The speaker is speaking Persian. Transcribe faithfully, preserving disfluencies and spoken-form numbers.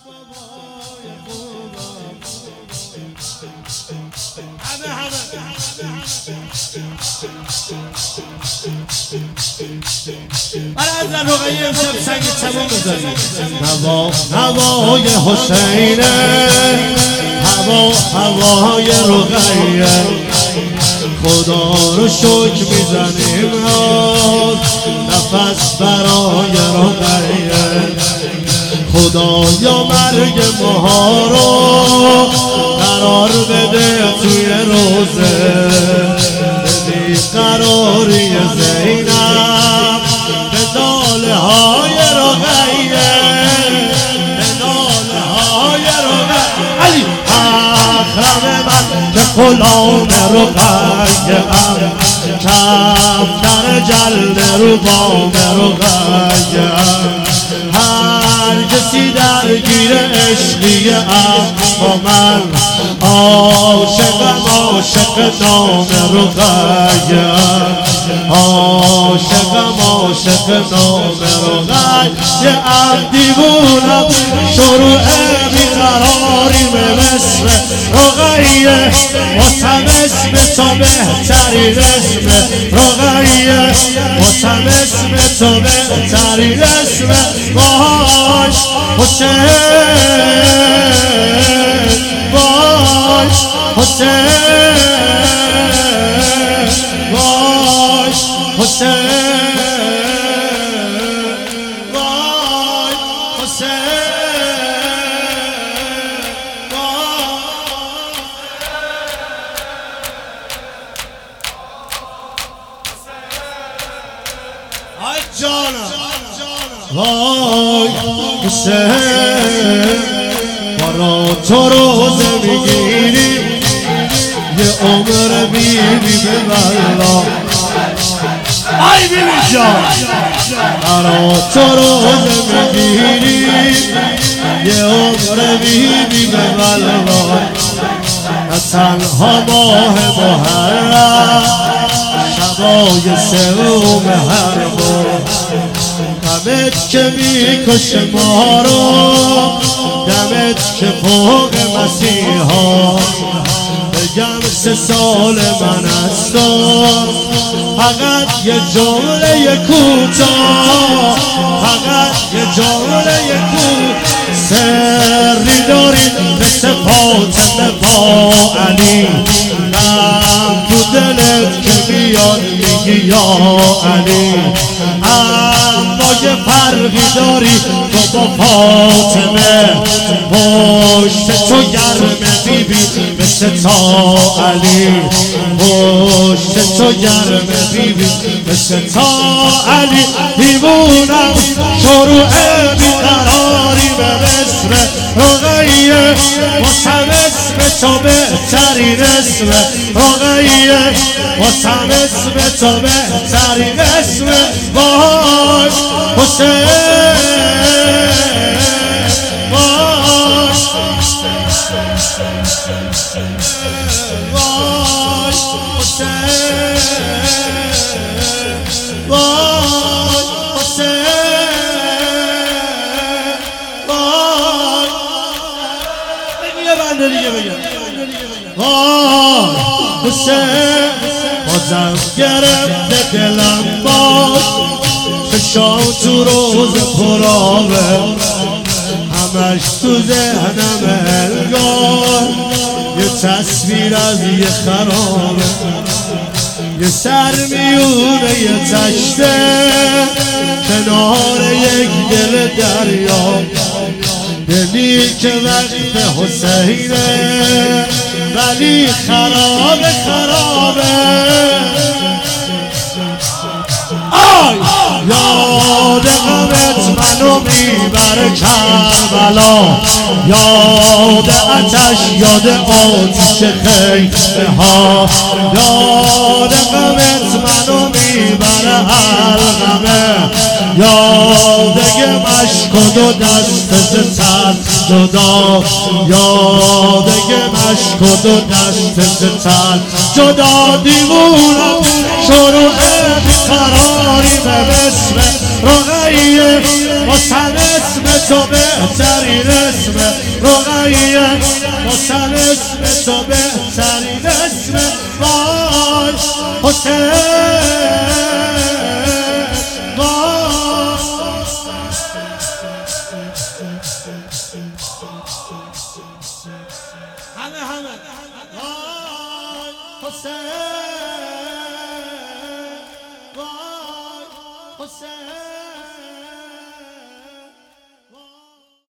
همه همه برای حضرت رقیه امشب سنگ چمان بذاریم. هوا هوای حسینه، هوا هوای رقیه، خدا رو شکر میزنیم نفس برای رقیه. خدایا مرگ ماها رو قرار بده توی روزه، بی قراری زینب به ناله های رقیه، به ناله های رقیه. علی اکرم من که غلام رقیه ام، کفتر جلد رو بام رقیه ام. هر کسی درگیر عشقی اما من عاشقم، عاشق نام رقیه ام، عاشقم، عاشق نام رقیه ام. دیوونم شروع بیقراری به مصر رقیه، واسم اسم تو بهترین اسم رقیه، واسم اسم تو بهترین اسم. باش حسین، باش حسین، باش حسین، باش حسین، آی جانم وای حسین، برا تو روزه میگیریم یه عمر بیبی به والله. آی بیبی جان برا تو روزه میگیریم یه عمر بیبی به والله. نه تنها ماه محرم، شبای سوم هر ماه، دمت که میکشه ما رو، دمت که فوق مسیحا. بگم سه سال من است فقط یه جمله کوتاه، فقط یه جمله کوتاه. سری داری مثل فاطمه با علی، غم تو دلت که میاد میگی یا علی. اما یه فرقی داری تو با فاطمه، پشت تو گرمه بیبی مثل تا علی، پشت تو گرمه بیبی مثل تا علی. دیوونم شروع بیقراری به مصر رقیه، واسم اسم تو بهترین اسم رقیه، واسم اسم تو بهترین اسم. باش حسین، باش باش حسین، باش حسین، باش. یه بنده دیگه بگم باش حسین. بازم گرفته دلم باش، چشام تو روز پرآبه، همش تو ذهنم انگار یه تصویر از یه خرابه، یه سر میونه یه تشته کنار یک دل دریا. دلی که وقت حسینه ولی خرابه خرابه. آی یاد غمت منو میبره کربلا، یاد آتش، یاد آتش خیمه ها، یاد غمت منو میبره میبره حلقمه یادگه مشکد و دست تن جدا یادگه مشکد و دست تن جدا دیوونم شروع بیقراری به بسم رقیه واسن اسم تو بهترین اسم رقیه واسن اسم تو بهترین اسم وای حسین وای همه همه وای حسین